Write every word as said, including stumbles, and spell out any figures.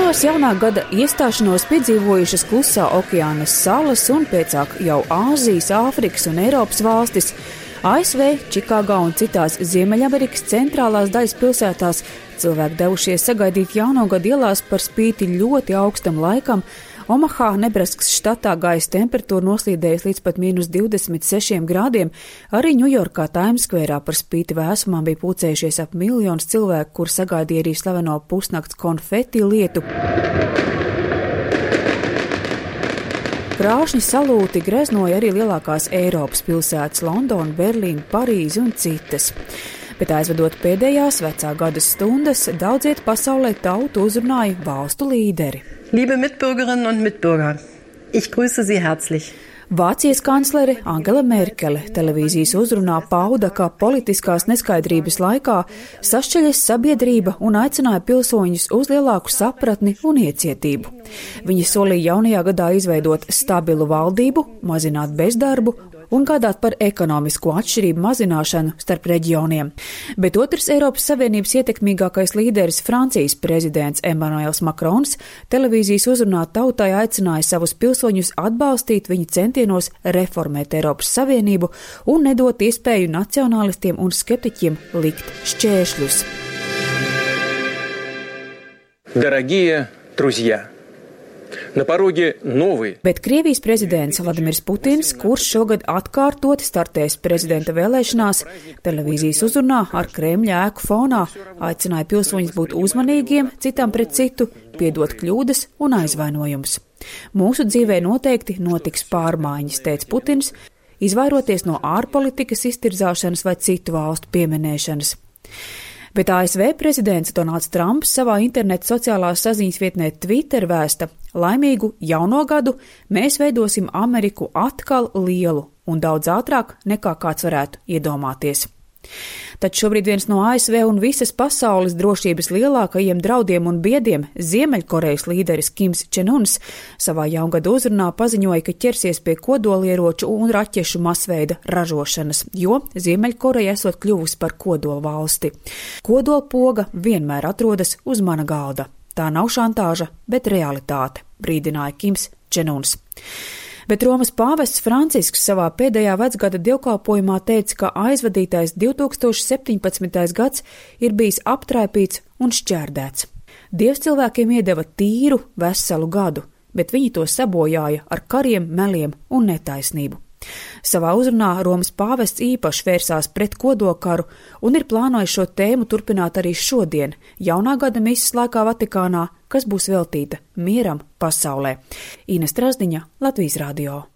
Beigās jaunā gada iestāšanos piedzīvojušas Klusā okeāna salas un pēcāk jau Āzijas, Āfrikas un Eiropas valstis. A S V, Čikāgā un citās Ziemeļamerikas centrālās daļas pilsētās cilvēki devušies sagaidīt jauno gadu ielās par spīti ļoti augstam laikam. Omahā, Nebraskas štatā gaisa temperatūra noslīdējas līdz pat mīnus divdesmit sešiem grādiem. Arī Ņujorkā Times Squareā par spīti vēsumām bija pulcējušies ap miljonus cilvēku, kur sagaidīja arī slaveno pusnakts konfeti lietu. Krāšņi salūti greznoja arī lielākās Eiropas pilsētas Londonu, Berlīnu, Parīzi un citas. Bet aizvedot pēdējās vecā gada stundas, daudziet pasaulē tautu uzrunāja valstu līderi. Liebe Mitbürgerinnen und Mitbürger, ich grüße Sie herzlich. Vācijas kanclere Angela Merkele televīzijas uzrunā pauda, ka politiskās neskaidrības laikā sašķeļas sabiedrība un aicināja pilsoņus uz lielāku sapratni un iecietību. Viņa solīja jaunajā gadā izveidot stabilu valdību, mazināt bezdarbu un gādāt par ekonomisko atšķirību mazināšanu starp reģioniem. Bet otrs Eiropas Savienības ietekmīgākais līderis, Francijas prezidents Emmanuels Macrons, televīzijas uzrunā tautai aicināja savus pilsoņus atbalstīt viņa centienos reformēt Eiropas Savienību un nedot iespēju nacionālistiem un skeptiķiem likt šķēršļus. Дорогие друзья! На пороге новый. Bet Krievijas prezidents Vladimirs Putins, kurš šogad atkārtoti startēs prezidenta vēlēšanās, televīzijas uzrunā ar Kremļa ēku fonā aicināja pilsoņus būt uzmanīgiem citam pret citu, piedot kļūdas un aizvainojumus. Mūsu dzīvē noteikti notiks pārmaiņas, teica Putins, izvairoties no ārpolitikas iztirzāšanas vai citu valstu pieminēšanas. Bet A S V prezidents Donalds Trumps savā interneta sociālās saziņas vietnē Twitter vēsta: laimīgu jauno gadu mēs veidosim Ameriku atkal lielu un daudz ātrāk nekā kāds varētu iedomāties. Taču šobrīd viens no A S V un visas pasaules drošības lielākajiem draudiem un biediem, Ziemeļkorejas līderis Kims Čenuns, savā jaungada uzrunā paziņoja, ka ķersies pie kodolieroču un raķešu masveida ražošanas, jo Ziemeļkoreja esot kļuvusi par kodola valsti. Kodolpoga vienmēr atrodas uz mana galda. Tā nav šantāža, bet realitāte, brīdināja Kims Čenuns. Bet Romas pāvests Francisks savā pēdējā vecgada dievkalpojumā teica, ka aizvadītais divi tūkstoši septiņpadsmitais gads ir bijis aptraipīts un šķērdēts. Dievs cilvēkiem iedeva tīru, veselu gadu, bet viņi to sabojāja ar kariem, meliem un netaisnību. Savā uzrunā Romas pāvests īpaši vērsās pret kodolkaru un ir plānojis šo tēmu turpināt arī šodien, jaunā gada misas laikā Vatikānā, kas būs veltīta mieram pasaulē. Ines Trasdiņa, Latvijas radio.